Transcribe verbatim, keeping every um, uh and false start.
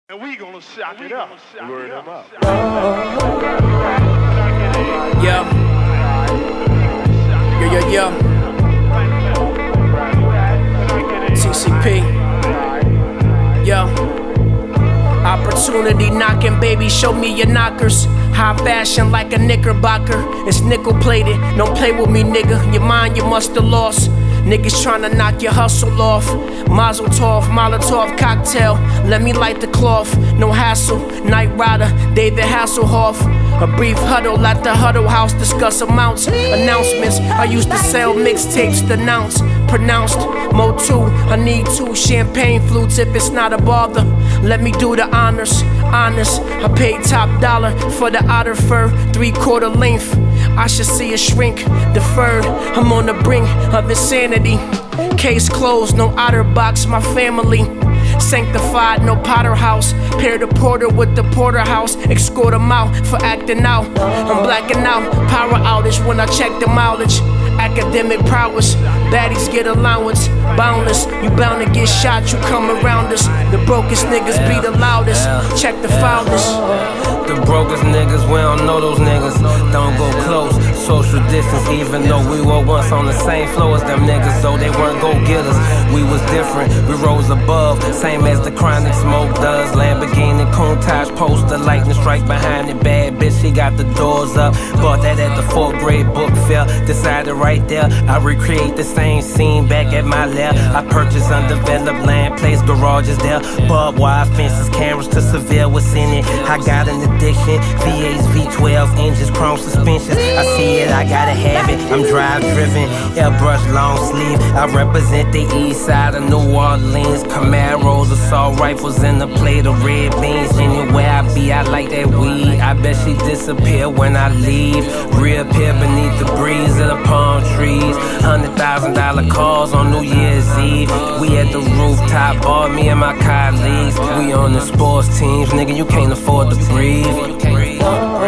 And we gonna shock it up. Word him up. Yeah. Yo, yo, yo. T C P. Yo. Opportunity knocking, baby, show me your knockers. High fashion like a knickerbocker. It's nickel plated, don't play with me, nigga. Your mind you must have lost. Niggas tryna knock your hustle off. Mazel tov, Molotov cocktail. Let me light the cloth, no hassle. Night Rider, David Hasselhoff. A brief huddle at the Huddle House, discuss amounts. Announcements, I used to sell mixtapes, denounce. Pronounced, Mo two, I need two champagne flutes if it's not a bother. Let me do the honors, honest. I paid top dollar for the otter fur, three quarter length. I should see it shrink, deferred. I'm on the brink of insanity. Case closed, no otter box, my family. Sanctified, no Potter house. Pair the porter with the porterhouse. Escort them out for acting out. I'm blacking out, power outage when I check the mileage. Academic prowess, baddies get allowance. Boundless, you bound to get shot, you come around us. The brokest niggas be the loudest. Check the foulness. The brokest niggas, we don't know those niggas. Don't go close, social distance. Even though we were once on the same floor as them niggas, so they weren't go-getters. We was different, we rose above, same as the Chronic Smoke does. Lamborghini Countach poster, lightning strike behind it. Bad bitch, she got the doors up. Bought that at the fourth grade book fair. Decided right there, I recreate the same scene back at my left. I purchased undeveloped land, place garages there. Barbed wire fences, cameras to surveil what's in it. I got an addiction, V eights, V twelve engines, chrome suspensions. I see it, I gotta have it. I'm drive driven, airbrush long sleeve. I represent the east side of New Orleans. Camaros, assault rifles, and a plate of red beans. Anywhere I be, I like that weed. I bet she disappear when I leave. Reappear beneath the breeze of the palm trees. Hundred thousand dollar cars on New Year's Eve. We at the rooftop, all me and my colleagues. We on the sports teams, nigga, you can't afford to breathe.